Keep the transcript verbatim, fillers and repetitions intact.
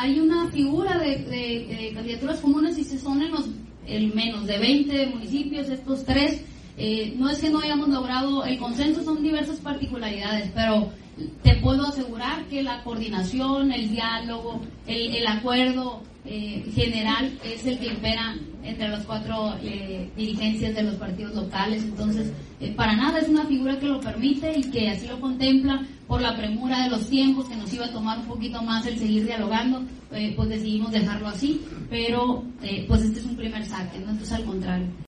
hay una figura de, de, de candidaturas comunes y se son en los el menos de veinte municipios, estos tres. Eh, no es que no hayamos logrado el consenso, son diversas particularidades, pero te puedo asegurar que la coordinación, el diálogo, el, el acuerdo eh, general es el que impera entre las cuatro eh, dirigencias de los partidos locales. Entonces, eh, para nada es una figura que lo permite y que así lo contempla. Por la premura de los tiempos, que nos iba a tomar un poquito más el seguir dialogando, eh, pues decidimos dejarlo así, pero eh, pues este es un primer saque, ¿no? Entonces, al contrario.